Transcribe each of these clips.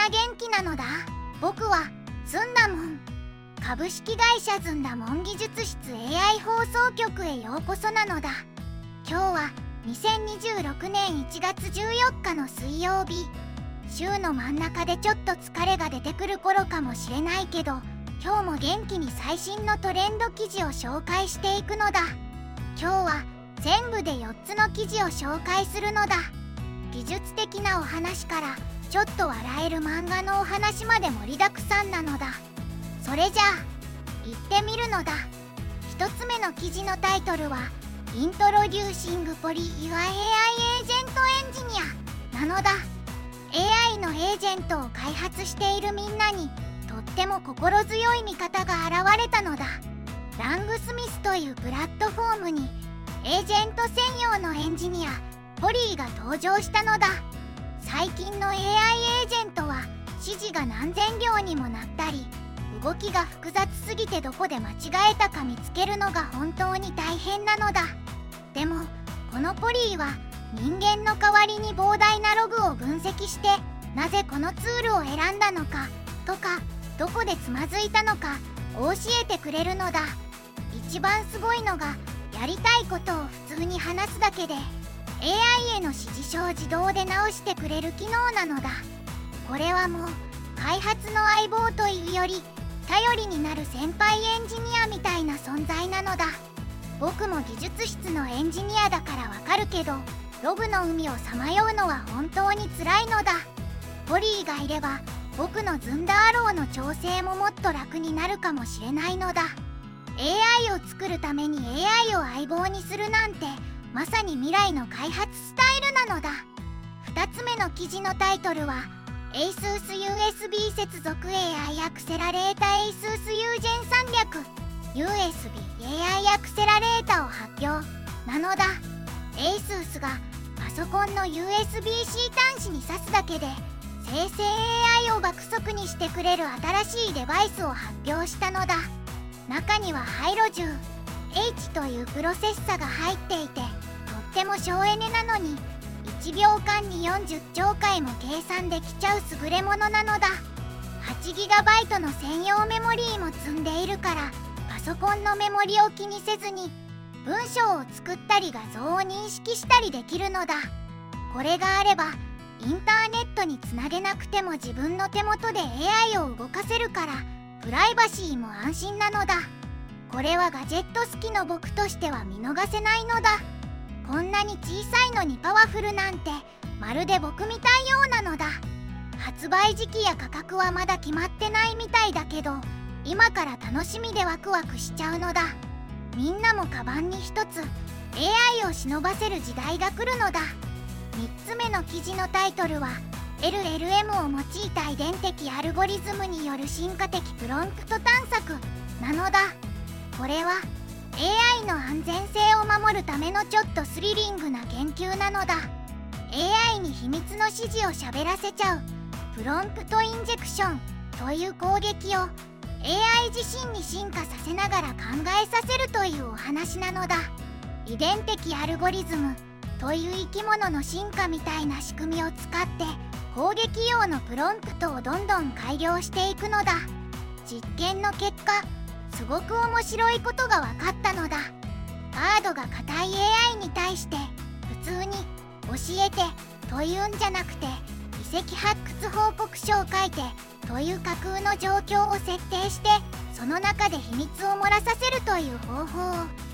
な元気なのだ。僕はずんだもん。株式会社ずんだもん技術室 AI 放送局へようこそなのだ。今日は2026年1月14日の水曜日。週の真ん中でちょっと疲れが出てくる頃かもしれないけど、今日も元気に最新のトレンド記事を紹介していくのだ。今日は全部で4つの記事を紹介するのだ。技術的なお話からちょっと笑える漫画のお話まで盛りだくさんなのだ。それじゃあ行ってみるのだ。1つ目の記事のタイトルはイントロデューシングポリユア AI エージェントエンジニアなのだ。 AI のエージェントを開発しているみんなにとっても心強い味方が現れたのだ。ラングスミスというプラットフォームにエージェント専用のエンジニアポリーが登場したのだ。最近の AI エージェントは指示が何千行にもなったり、動きが複雑すぎてどこで間違えたか見つけるのが本当に大変なのだ。でもこのポリーは人間の代わりに膨大なログを分析して、なぜこのツールを選んだのかとか、どこでつまずいたのか教えてくれるのだ。一番すごいのが、やりたいことを普通に話すだけで AI への指示書を自動で直してくれる機能なのだ。これはもう開発の相棒というより頼りになる先輩エンジニアみたいな存在なのだ。僕も技術室のエンジニアだからわかるけど、ログの海をさまようのは本当に辛いのだ。ポリーがいれば僕のズンダーローの調整ももっと楽になるかもしれないのだ。 AI を作るために AI を相棒にするなんてまさに未来の開発スタイルなのだ。2つ目の記事のタイトルは ASUS USB 接続 AI アクセラレータ ASUS UGEN 300 USB AI アクセラレータを発表なのだ。 ASUS がパソコンの USB-C 端子に挿すだけで生成 AI を爆速にしてくれる新しいデバイスを発表したのだ。中にはハイロ10 H というプロセッサが入っていて、とっても省エネなのに1秒間に40兆回も計算できちゃう優れものなのだ。 8GB の専用メモリーも積んでいるから、パソコンのメモリを気にせずに文章を作ったり画像を認識したりできるのだ。これがあればインターネットにつなげなくても自分の手元で AI を動かせるから、プライバシーも安心なのだ。これはガジェット好きの僕としては見逃せないのだ。こんなに小さいのにパワフルなんてまるで僕みたいようなのだ。発売時期や価格はまだ決まってないみたいだけど、今から楽しみでワクワクしちゃうのだ。みんなもカバンに一つ AI を忍ばせる時代が来るのだ。3つ目の記事のタイトルは LLM を用いた遺伝的アルゴリズムによる進化的プロンプト探索なのだ。これは AI の安全性を守るためのちょっとスリリングな研究なのだ。 AI に秘密の指示を喋らせちゃうプロンプトインジェクションという攻撃を AI 自身に進化させながら考えさせるというお話なのだ。遺伝的アルゴリズムという生き物の進化みたいな仕組みを使って攻撃用のプロンプトをどんどん改良していくのだ。実験の結果、すごく面白いことが分かったのだ。ハードが硬い AI に対して普通に教えてというんじゃなくて、遺跡発掘報告書を書いてという架空の状況を設定して、その中で秘密を漏らさせるという方法を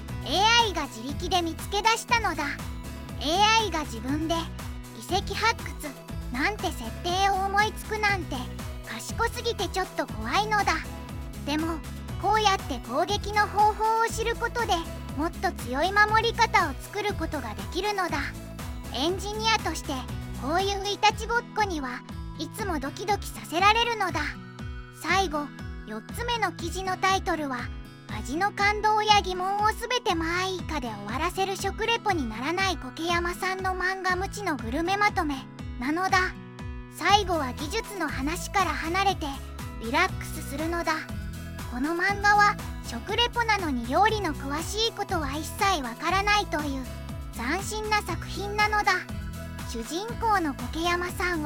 AI が自力で見つけ出したのだ。 AI が自分で遺跡発掘なんて設定を思いつくなんて賢すぎてちょっと怖いのだ。でもこうやって攻撃の方法を知ることでもっと強い守り方を作ることができるのだ。エンジニアとしてこういういたちごっこにはいつもドキドキさせられるのだ。最後4つ目の記事のタイトルは味の感動や疑問をすべてまあいいかで終わらせる食レポにならない苔山さんの漫画無知のグルメまとめなのだ。最後は技術の話から離れてリラックスするのだ。この漫画は食レポなのに料理の詳しいことは一切わからないという斬新な作品なのだ。主人公の苔山さんは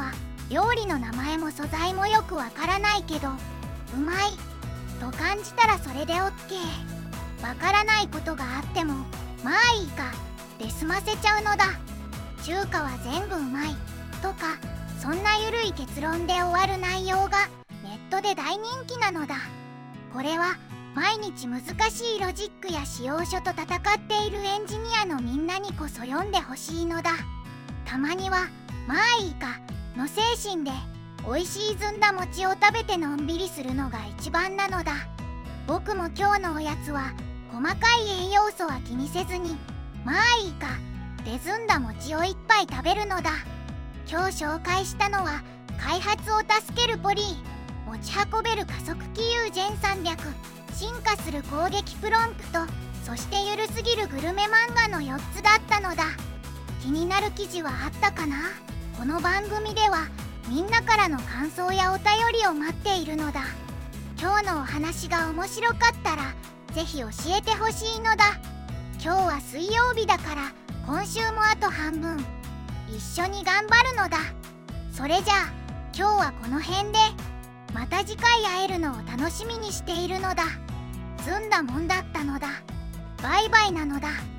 料理の名前も素材もよくわからないけどうまいと感じたらそれで OK。 わからないことがあってもまあいいかで済ませちゃうのだ。中華は全部うまいとかそんなゆるい結論で終わる内容がネットで大人気なのだ。これは毎日難しいロジックや仕様書と戦っているエンジニアのみんなにこそ読んでほしいのだ。たまにはまあいいかの精神で美味しいずんだ餅を食べてのんびりするのが一番なのだ。僕も今日のおやつは細かい栄養素は気にせずにまあいいかでずんだ餅を一杯食べるのだ。今日紹介したのは開発を助けるポリー、持ち運べる加速器 U ジェン300、進化する攻撃プロンプト、そしてゆるすぎるグルメ漫画の4つだったのだ。気になる記事はあったかな？この番組ではみんなからの感想やお便りを待っているのだ。今日のお話が面白かったらぜひ教えてほしいのだ。今日は水曜日だから今週もあと半分。一緒に頑張るのだ。それじゃあ今日はこの辺で、また次回会えるのを楽しみにしているのだ。ずんだもんだったのだ。バイバイなのだ。